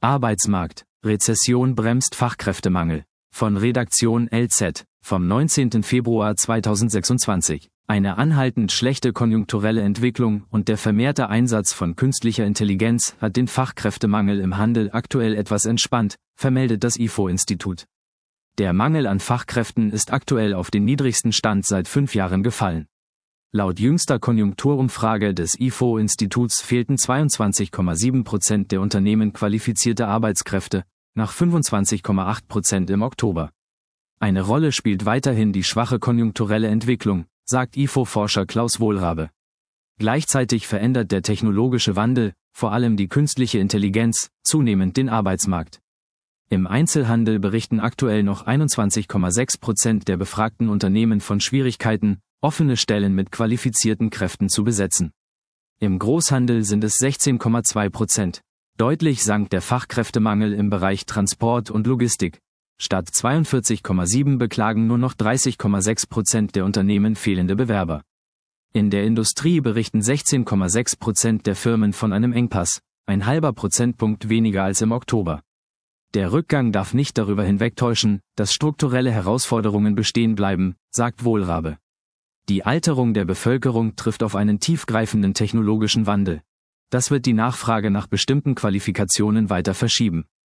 Arbeitsmarkt, Rezession bremst Fachkräftemangel. Von Redaktion LZ, vom 19. Februar 2026. Eine anhaltend schlechte konjunkturelle Entwicklung und der vermehrte Einsatz von künstlicher Intelligenz hat den Fachkräftemangel im Handel aktuell etwas entspannt, vermeldet das IFO-Institut. Der Mangel an Fachkräften ist aktuell auf den niedrigsten Stand seit 5 Jahren gefallen. Laut jüngster Konjunkturumfrage des IFO-Instituts fehlten 22,7% der Unternehmen qualifizierte Arbeitskräfte, nach 25,8% im Oktober. Eine Rolle spielt weiterhin die schwache konjunkturelle Entwicklung, sagt IFO-Forscher Klaus Wohlrabe. Gleichzeitig verändert der technologische Wandel, vor allem die künstliche Intelligenz, zunehmend den Arbeitsmarkt. Im Einzelhandel berichten aktuell noch 21,6% der befragten Unternehmen von Schwierigkeiten, offene Stellen mit qualifizierten Kräften zu besetzen. Im Großhandel sind es 16,2%. Deutlich sank der Fachkräftemangel im Bereich Transport und Logistik. Statt 42,7 beklagen nur noch 30,6% der Unternehmen fehlende Bewerber. In der Industrie berichten 16,6% der Firmen von einem Engpass, ein halber Prozentpunkt weniger als im Oktober. Der Rückgang darf nicht darüber hinwegtäuschen, dass strukturelle Herausforderungen bestehen bleiben, sagt Wohlrabe. Die Alterung der Bevölkerung trifft auf einen tiefgreifenden technologischen Wandel. Das wird die Nachfrage nach bestimmten Qualifikationen weiter verschieben.